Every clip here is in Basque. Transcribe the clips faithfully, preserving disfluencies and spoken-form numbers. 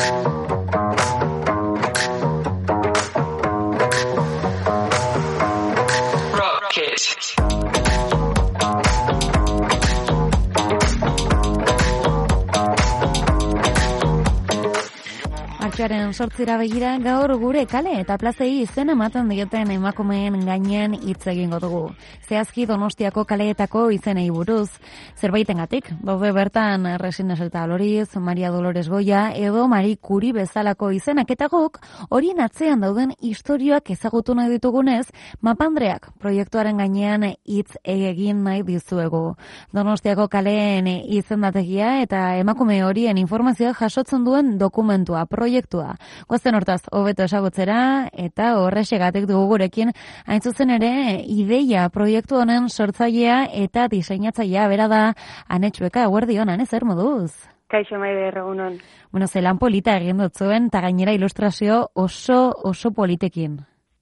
Martxoaren sortzira begira gaur gure kale eta plazei izen ematen dioten emakumeen gainen hitz egingo dugu. Zehazki Donostiako kaleetako izenei buruz. Zerbaitengatik, daude bertan Resines eta Loriz, Maria Dolores Goya edo Marie Curie bezalako izenak eta guk horien atzean dauden istorioak ezagutu nahi ditugunez, Mapandreak proiektuaren gainean hitz egin nahi dizuegu. Donostiako kaleen izendategia eta emakume horien informazioa jasotzen duen dokumentua, proiektua. Goazen hortaz, hobeto esagutzera eta horrexegatik dugu gurekin hain zuzen ere ideia proiektu honen sortzailea eta diseinatzailea bera da Anetxueka. Eguerdi honan, zer moduz? Kaixo Maider, egunon. Bueno, zelan polita egin dut zuen eta gainera ilustrazio oso oso politekin.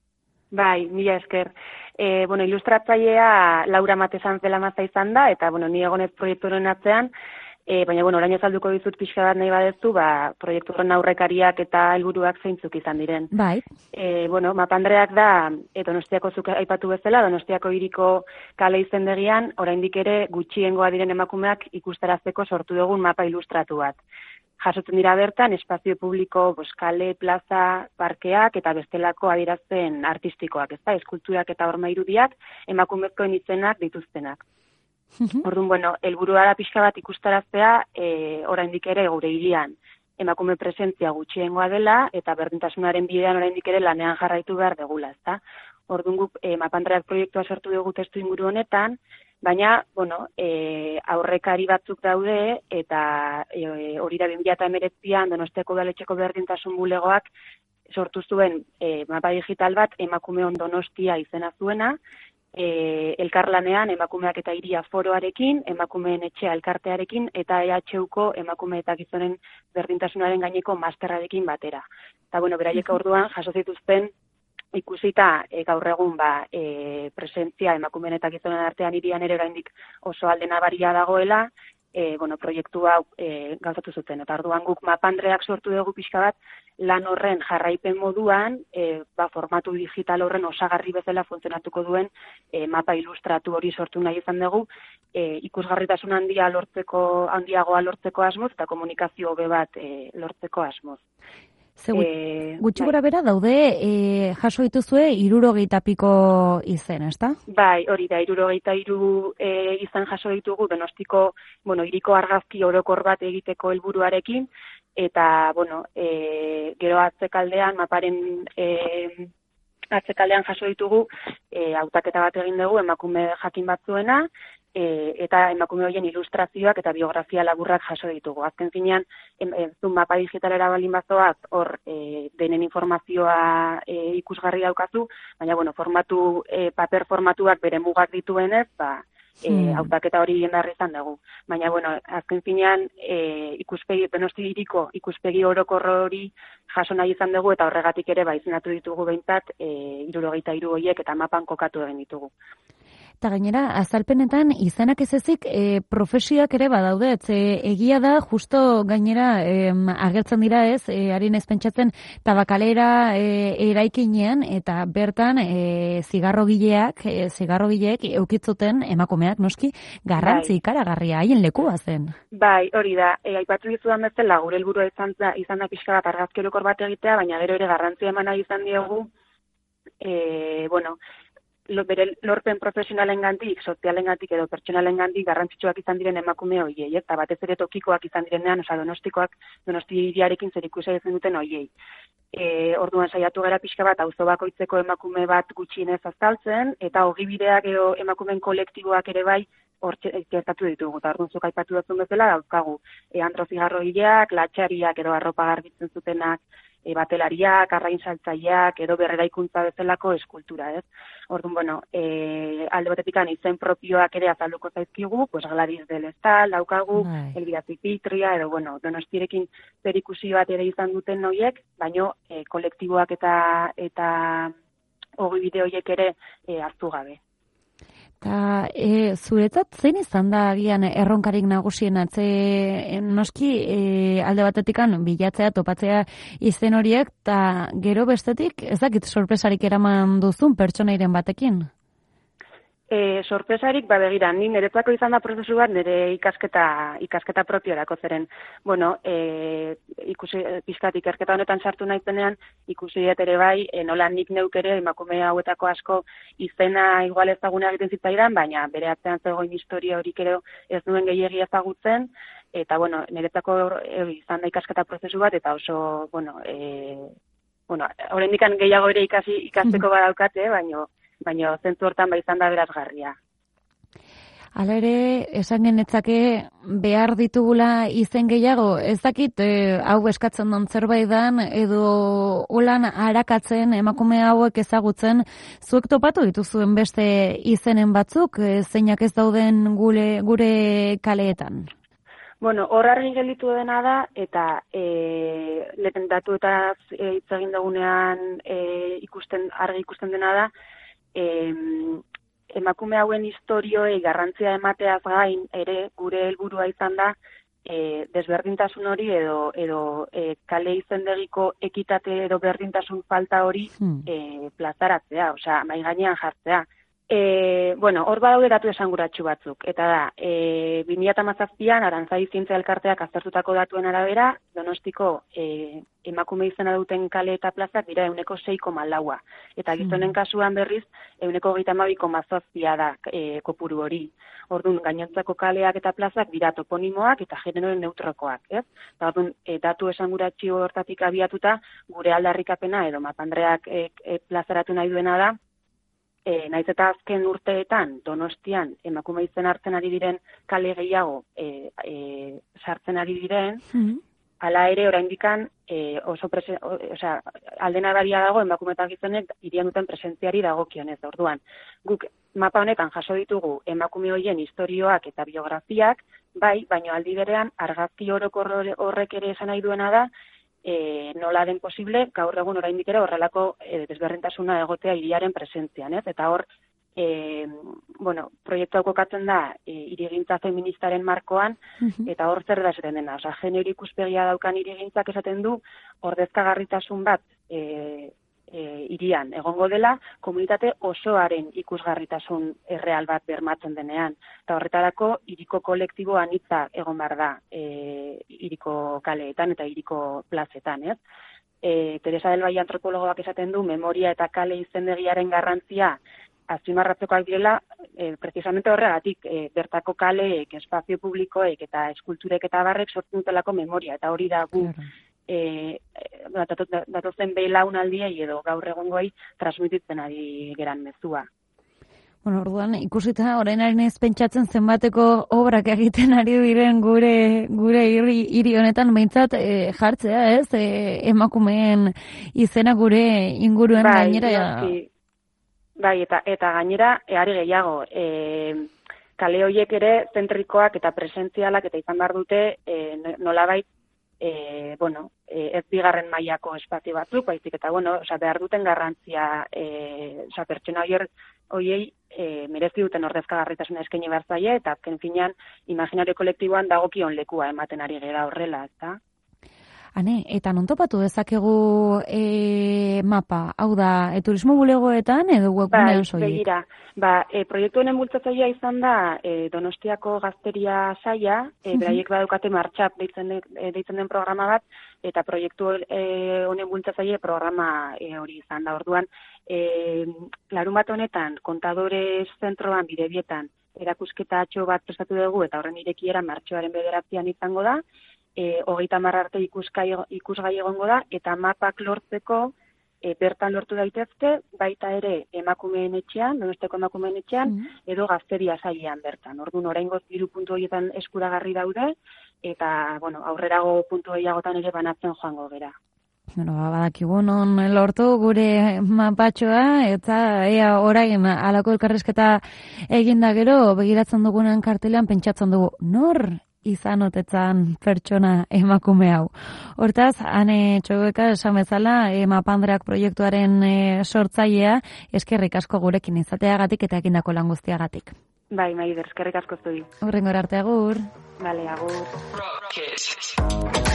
Bai, mila esker. E, bueno, ilustratzailea Laura Matezan zela mazta izan da eta bueno, ni egonez proiektuaren atzean. E, baina, bueno, orain azalduko dizut pixka bat nahi badezu, ba, proiektu horren aurrekariak eta helburuak zeintzuk izan diren. Bai. E, bueno, Mapandreak da, e, Donostiako zuk aipatu bezala, Donostiako hiriko kale izendegian, oraindik ere gutxiengoa diren emakumeak ikustarazteko sortu dugun mapa ilustratu bat. Jasotzen dira bertan, espazio publiko, bos, kale, plaza, parkeak eta bestelako adierazpen artistikoak, ezta, eskulturak eta horma irudiak, emakumezkoen izenak dituztenak. Orduan, bueno, helburua da pixka bat ikustaraztea, e, oraindik ere gure hirian emakume presentzia gutxiengoa dela eta berdintasunaren bidean oraindik ere lanean jarraitu behar degula, ezta? Orduan guk e, Mapandreak proiektua sortu dugu testu inguru honetan, baina, bueno, e, aurrekari batzuk daude eta e, hori da bi mila hemeretzian Donostiako Udaletxeko berdintasun bulegoak sortu zuen e, mapa digital bat emakumeon Donostia izena zuena. E, elkarlanean emakumeak eta hiria foroarekin, emakumeen etxea elkartearekin eta E H Uko emakume eta gizonen berdintasunaren gaineko masterrarekin batera. Eta bueno, beraiek orduan jaso zituzten ikusita e, gaur egun ba, e, presentzia emakumeen eta gizonen artean hirian ere oraindik oso alde nabaria dagoela, e, bueno, proiektu hau e, gauzatu zuten. Eta orduan guk Mapandreak sortu dugu pixka bat lan horren jarraipen moduan, e, ba, formatu digital horren osagarri bezala funtzionatuko duen e, mapa ilustratu hori sortu nahi izan dugu, e, ikusgarritasun handia lortzeko, handiagoa lortzeko asmoz eta komunikazio hobe bat e, lortzeko asmoz. Ze e, gutxi gora bera daude e, jaso dituzue hirurogeita piko izen, ezta? Bai, hori da, hirurogeita hiru e, izan jaso ditugu Donostiko, bueno, hiriko argazki orokor bat egiteko helburuarekin, eta, bueno, e, gero atzekaldean, maparen e, atzekaldean jaso ditugu, e, hautaketa bat egin dugu, emakume jakin batzuena, e, eta emakume horien ilustrazioak eta biografia laburrak jaso ditugu. Azken finean, zu mapa digitalera balin bazoaz, hor e, denen informazioa e, ikusgarri daukazu, baina, bueno, formatu, e, paper formatuak bere mugak dituenez, ba, E, hautaketa hori egin behar izan dugu. Baina, bueno, azken finean, e, ikuspegi, Donosti hiriko ikuspegi orokor hori jaso nahi izan dugu, eta horregatik ere, ba, izenatu ditugu behintzat, e, hirurogeita hiru horiek eta mapan kokatu egin ditugu. Eta gainera, azalpenetan izanak ez ezik e, profesioak ere badaude, e, egia da, justo gainera e, agertzen dira ez, e, harin ez pentsatzen tabakalera e, eraikinean, eta bertan e, zigarrogileak, e, zigarrogileek eukitzuten emakumeak noski garrantzi bai. Ikaragarria, haien lekua zen. Bai, hori da, e, aipatu dizudan bezala, gure helburua izan da, izan da pixka bat argazki orokor bat egitea, baina gero ere garrantzia eman nahi izan diogu, e, bueno, bere lorpen profesionalengandik, sozialengandik edo pertsonalengandik garrantzitsuak izan diren emakume hoiei, eta batez ere tokikoak izan direnean, osea Donostikoak, Donosti hiriarekin zerikusia izan duten hoiei. E, orduan saiatu gara pixka bat auzo bakoitzeko emakume bat gutxienez azaltzen, eta ogibideak edo emakumeen kolektiboak ere bai hortxe gertatu ditugu. Eta orduan zuk aipatu duzun bezala dauzkagu e, antrozigarrogileak, latxariak edo arropa garbitzen zutenak, E, batelariak, arrain saltzaileak, edo berreraikuntza bezalako eskultura, ez? Orduan, bueno, e, alde batetikan izen propioak ere azalduko zaizkigu, pues Gladys del Estal, daukagu, Elvira Zipitria, edo, bueno, Donostiarekin zerikusi bat ere izan duten noiek, baino e, kolektiboak eta eta ogibide horiek ere e, hartu gabe. Ta, e, zuretzat zein izan da agian erronkarik nagusien atze noski e, alde batetikan bilatzea, topatzea izen horiek, ta gero bestetik ez dakit sorpresarik eraman duzun pertsonairen batekin? E, sorpresarik, ba begira, ni niretzako izan da prozesu bat nire ikasketa ikasketa propiorako zeren. Bueno, e, ikusi pizkat ikerketa honetan sartu naizenean, ikusi dut ere bai, e, nola nik neuk ere emakume hauetako asko izena igual ezaguna egiten zitzaidan, baina bere atzean zegoen historia horik ere ez nuen gehiegi ezagutzen, eta bueno, niretzako e, izan da ikasketa prozesu bat, eta oso, bueno, e, bueno, oraindik gehiago ere ikasi ikasteko badaukate, baina baina zentzu hortan bai izan da berazgarria. Hala ere, esan genetzake behar ditugula izen gehiago, ez dakit e, hau eskatzen don zerbait dan, edo ulan arakatzen emakume hauek ezagutzen, zuek topatu dituzuen beste izenen batzuk, e, zeinak ez dauden gure, gure kaleetan? Bueno, hor argi gelditu dena da, eta e, lehen datuetaz e, hitz egin dugunean e, ikusten, argi ikusten dena da, E, emakume hauen historioei garrantzia emateaz gain ere gure helburua izan da e, desberdintasun hori edo edo e, kale izendegiko ekitate edo berdintasun falta hori hmm. e, plazaratzea, osea, mahai gainean jartzea. E, bueno, hor badaude datu esanguratsu batzuk, eta da, e, bi mila hamazazpian Arantzadi Zientzia Elkarteak aztertutako datuen arabera, Donostiko e, emakume izena duten kale eta plazak dira ehuneko sei koma laua. Eta gizonen kasuan berriz, ehuneko hogeita hamabi koma zazpia da e, kopuru hori. Orduan, gainontzako kaleak eta plazak dira toponimoak eta genero neutrokoak, ez? Eta orduan, e, datu esanguratsu hortatik abiatuta, gure aldarrikapena edo Mapandreak e, e, plazaratu nahi duena da, E, naiz eta azken urteetan Donostian emakume izen hartzen ari diren kale gehiago e, e, sartzen ari diren, mm-hmm. Hala ere oraindikan e, oso presen, o, osea, alde nabaria dago emakume eta gizonek hirian duten presentziari dagokionez. Orduan, guk mapa honetan jaso ditugu emakume horien istorioak eta biografiak, bai, baina aldi berean argazki orokor horrek ere esan nahi duena da, E, nola den posible, gaur egun oraindik ere horrelako e, desberdintasuna egotea hiriaren presentzian, ez? Eta hor, e, bueno, proiektu hau kokatzen da e, hirigintza feministaren markoan, uh-huh. Eta hor zer da esaten dena, osea, genero ikuspegia daukan hirigintzak esaten du ordezkagarritasun bat e, e, hirian egongo dela, komunitate osoaren ikusgarritasun erreal bat bermatzen denean. Eta horretarako hiriko kolektibo anitza egon behar da e, hiriko kaleetan eta hiriko plazetan, ez? E, Teresa del Valle antropologoak esaten du memoria eta kale izendegiaren garrantzia azpimarratzekoak direla, e, precisamente horregatik, e, bertako kaleek, espazio publikoek eta eskulturek eta barrek sortzen dutelako memoria, eta hori da gu claro. E, datozen belaunaldiei edo gaur egungoei transmititzen ari geran mezua. Bueno, orduan, ikusita orainaren ez pentsatzen zenbateko obrak egiten ari diren gure gure hiri hiri honetan behintzat e, jartzea, ez? E, emakumeen izena gure inguruen bai, gainera. Noski. Bai, eta eta gainera eari gehiago, e, kale horiek ere zentrikoak eta presentzialak eta izan behar dute e, nolabait E, bueno, e, ez bigarren mailako espazio batzuk, baizik eta bueno, osea, behar duten garrantzia, e, osea, pertsona horiei e, merezi duten ordezkagarritasuna eskaini behar zaie, eta azken finean imaginario kolektiboan dagokion lekua ematen ari gera horrela, ezta? Ane, eta non topatu dezakegu e, mapa? Hau da, e, turismo bulegoetan edo webgunean soilik? Bai, begira. Ba, e, proiektu honen bultzatzailea izan da e, Donostiako gazteria saia, e, uh-huh. Beraiek badukate martxap deitzen, de, deitzen den programa bat, eta proiektu e, honen bultzatzaile programa e, hori izan da. Orduan, e, larun bat honetan, kontadores zentroan, bidebietan, erakusketa atxo bat prestatu dugu, eta horren irekiera martxoaren bederatzian izango da, E, hogeita hamar arte ikusgai, ikusgai egongo da, eta mapak lortzeko e, bertan lortu daitezke, baita ere emakumeen etxean, Donostiako emakumeen etxean, mm-hmm. edo gazteria sailean bertan. Orduan, oraingoz hiru puntu horietan eskuragarri daude, eta bueno, aurrerago puntu gehiagotan ere banatzen joango gera. Bueno, badakigu non lortu gure mapatxoa, eta ea orain alako elkarrizketa eginda gero, begiratzen dugunen kartelean pentsatzen dugu, nor izan otetzan pertsona emakume hau. Hortaz, hane txogoeka esan bezala, e, Mapandreak proiektuaren e, sortzailea, eskerrik asko gurekin izateagatik eta egindako lan guztiagatik. Bai, Maider, eskerrik asko zuri. Hurrengora arte agur. Bale, agur.